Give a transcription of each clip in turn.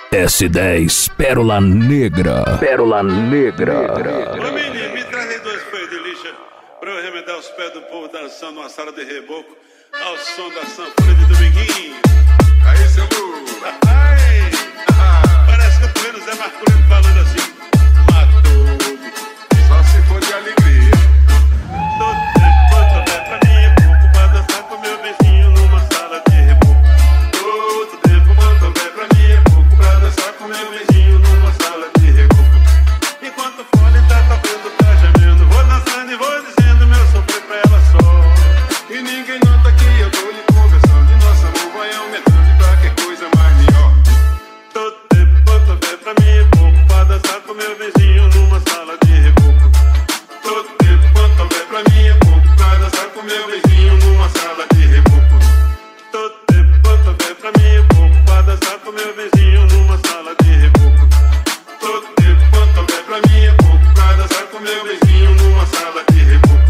S10 Pérola Negra. Pérola Negra. Ô menino, me traz aí 2 pés de lixa pra eu remedar os pés do povo dançando numa sala de reboco ao som da sanfona de Dominguinho. Aí, seu burro. Ai, parece que eu tô vendo o Zé Marculino falando assim: matou, Só se for de alegria. todo tempo quanto é pra mim é pouco pra dançar com meu vizinho numa sala de reboco. Todo tempo quanto é pra mim é pouco pra dançar com meu vizinho numa sala de reboco. Enquanto o fone tá tocando, tá gemendo, vou dançando e vou dizendo meu sofrer pra ela só. E ninguém nota que eu tô lhe conversando. E nosso amor vai aumentando pra que coisa mais melhor. Todo tempo quanto é pra mim é pouco pra dançar com meu vizinho numa sala de reboco. Todo tempo quanto é pra mim é pouco pra dançar com meu vizinho numa sala de reboco. Todo tempo quanto é pra mim é pouco pra dançar com meu vizinho numa sala de reboco. Todo tempo quanto é pra mim é pouco pra dançar com meu vizinho numa sala de reboco.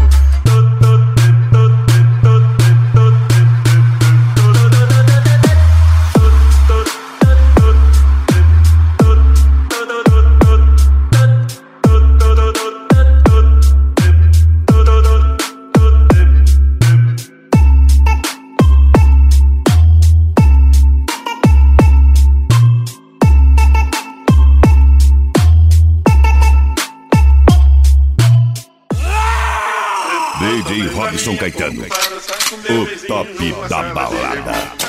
DJ Robson Caetano, o top da balada.